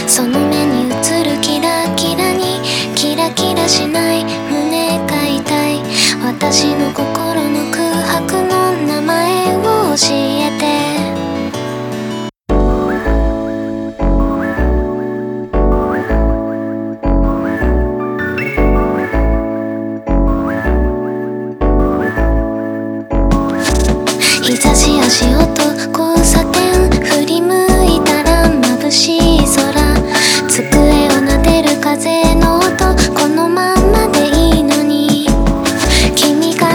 その目に映るキラキラにキラキラしない胸が痛い。私の心の空白の名前を教えて。日差し足音交差点振り向いたら眩しい空。机を撫でる風の音このままでいいのに。君が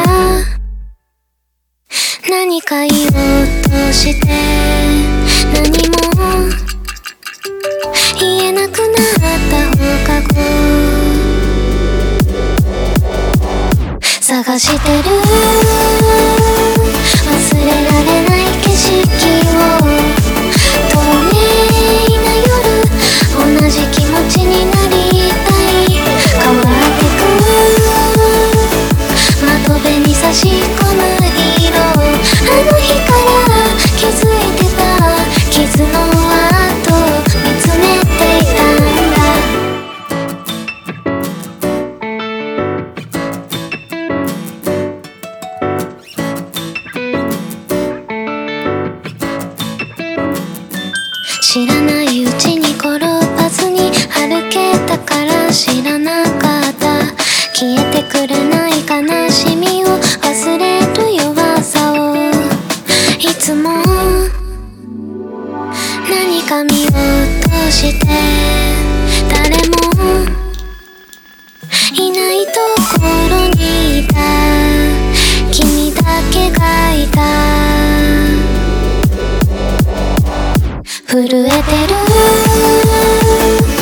何か言おうとして何も言えなくなった放課後探してる。忘れられない景色を透明な夜同じ気持ちになりたい。変わってく窓辺に差し込む色あの日から気づいてた傷の跡見つめていたんだ。知らないうちに転ばずに歩けたから知らなかった。消えてくれない悲しみを忘れる弱さをいつも何か見ようとして誰もいないところにいた君だけがいた。震えてる